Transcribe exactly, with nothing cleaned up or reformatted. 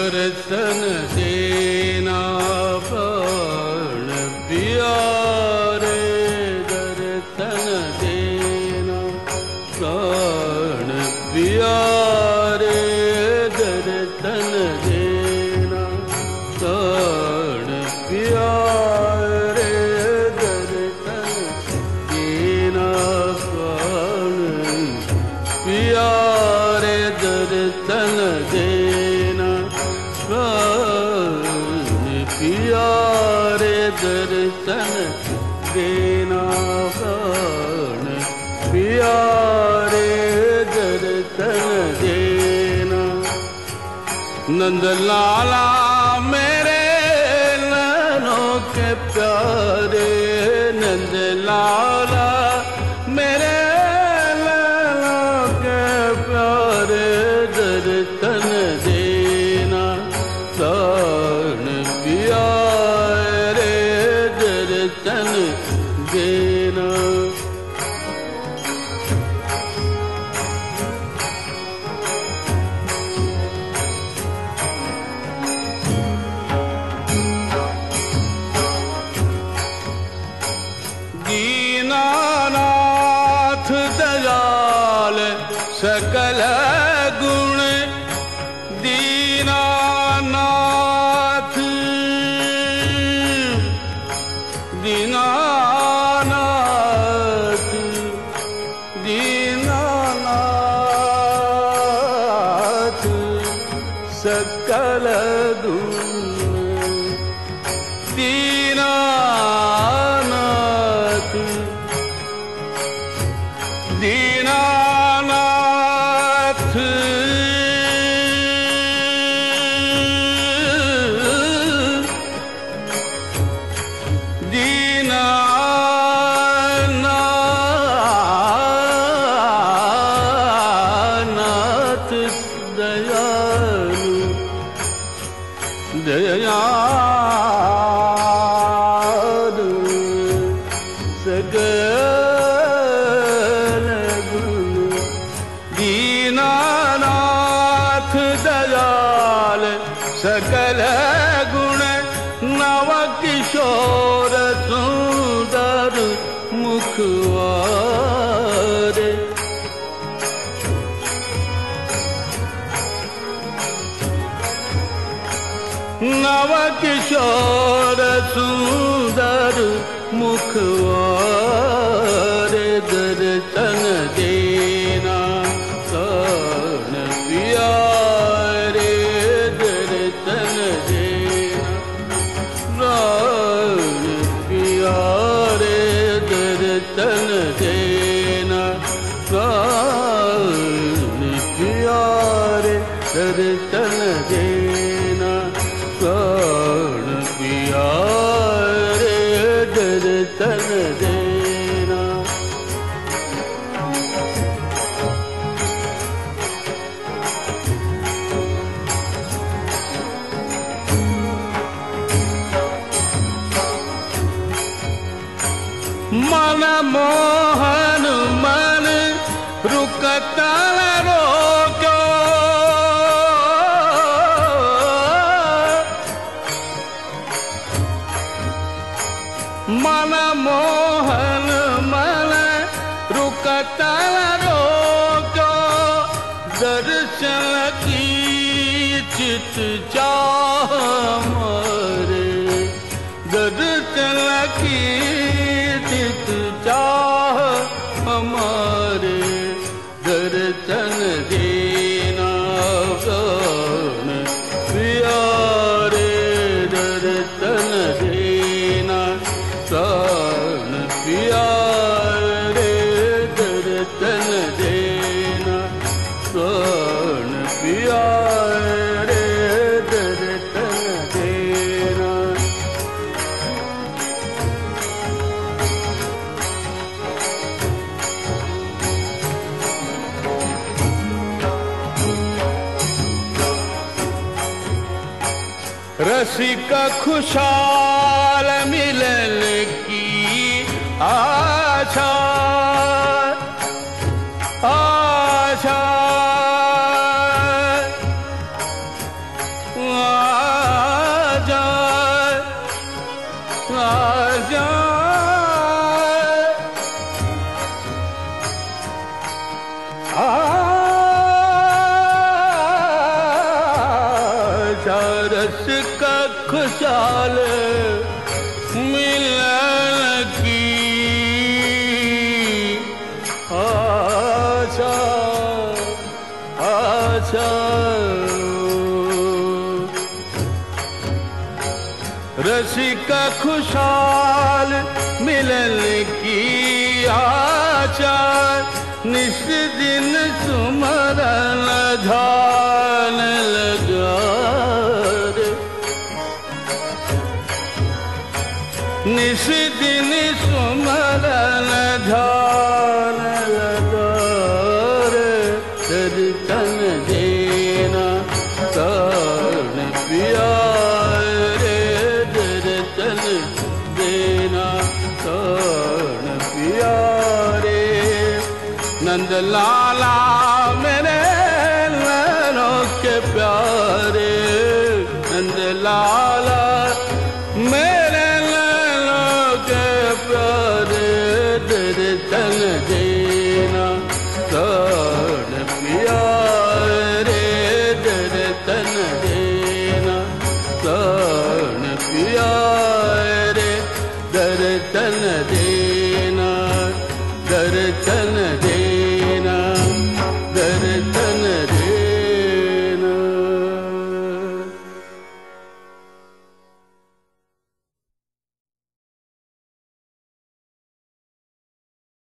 दर्शन देना प्राण प्यारे, दर्शन देना प्राण प्यारे, दर्शन देना प्राण प्यारे, दर्शन देना प्राण प्यारे, दर्शन देना प्राण प्यारे, दर्शन देना प्राण प्यारे, दर्शन देना। नंद लाला मेरे नैनों के प्यारे, नंद लाला मेरे नैनों के प्यारे, दर्शन देना प्राण प्यारे, दर्शन देना। दीनानाथ दयाल सकल गुण, दीनानाथ दीनानाथ दीनानाथ सकल गुण, दीनानाथ दीनानाथ दीनानाथ दयालु दयालु सकल गुण, दीनानाथ दयाल सकल गुण, नव किशोर सुंदर मुखवारे, नव किशोर सुंदर मुखवारे, दर्शन देना प्राण प्यारे, दर्शन देना प्राण प्यारे, दर्शन देना प्राण प्यारे, दर्शन देना प्राण प्यारे, दर्शन देना। मन मोहन मन रुकता रोको, मन मोहन मन रुकता रोको, दर्शन की चित चाह हमारे, दर्शन की चित चाह हमारे, दर्शन देना प्राण प्यारे, दर्शन देना प्राण प्यारे, दर्शन देना प्राण प्यारे, दर्शन देना। रसिक खुशाल मिलन की आशा, आशा आजा आजा रस का खुशहाल मिलन की आशा आशा रसिका खुशहाल मिलन की आशा निस दिन सुमरन ध्यान लगा रे निस दिन सुमरन ध्यान लगा रे दर्शन देना कर्ण पिया रे दर्शन देना कर्ण पिया रे नंद लाला